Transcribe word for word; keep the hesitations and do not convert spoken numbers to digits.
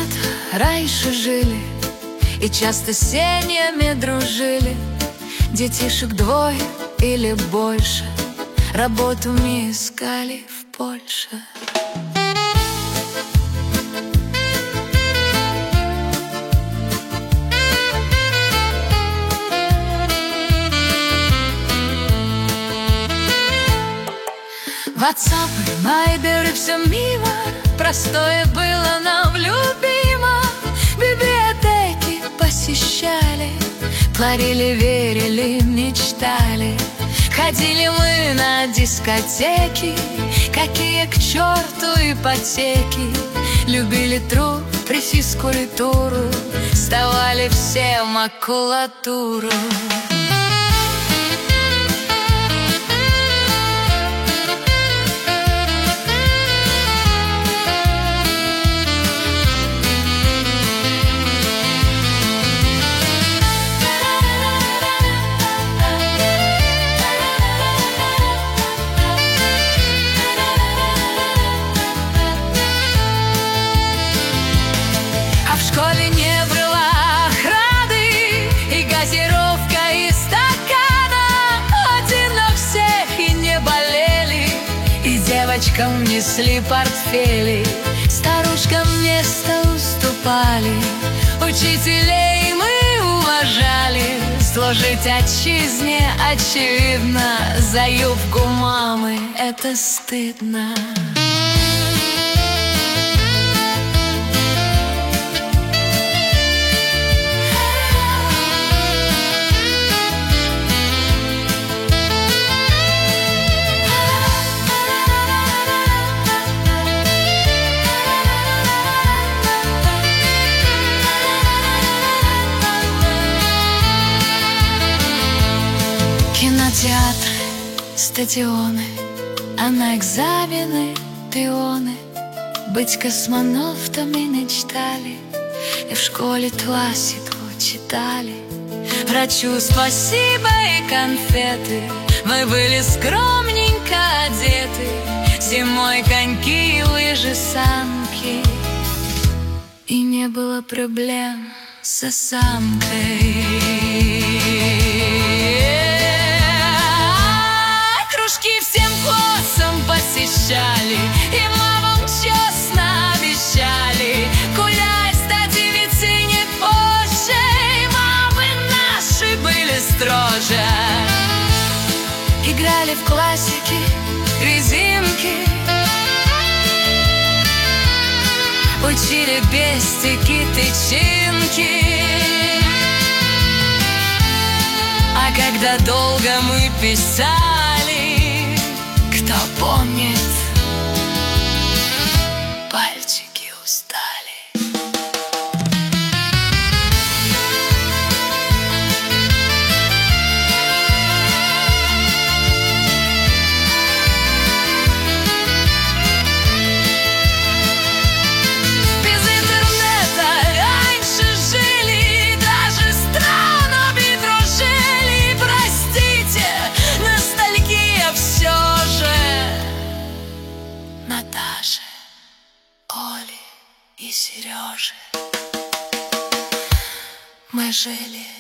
раньше жили и часто с семьями дружили. Детишек двое или больше, работу мы искали в Польше. Ватсапы, майберы, все мимо, простое было нам любимо. Библиотеки посещали, творили, верили, мечтали. Ходили мы на дискотеки, какие к черту ипотеки. Любили труд, физкультуру, сдавали все макулатуру. В школе не было охраны, и газировка из стакана. Один на всех и не болели, и девочкам несли портфели. Старушкам место уступали, учителей мы уважали. Служить отчизне очевидно, за юбку мамы это стыдно. Кинотеатры, стадионы, а на экзамены пионы. Быть космонавтами мечтали, и в школе классику читали. Врачу спасибо и конфеты, мы были скромненько одеты. Зимой коньки, лыжи, санки, и не было проблем с осанкой. Кружки всем классом посещали, и мамам честно обещали: гуляй, стать девицей не позже. И мамы наши были строже. Играли в классики, резинки, учили пестики, тычинки. А когда долго мы писали, кто помнит, пальчики устали. Без интернета раньше жили, даже странами дружили. Простите, ностальгия все же. Наташи, Оли и Сережи мы жили.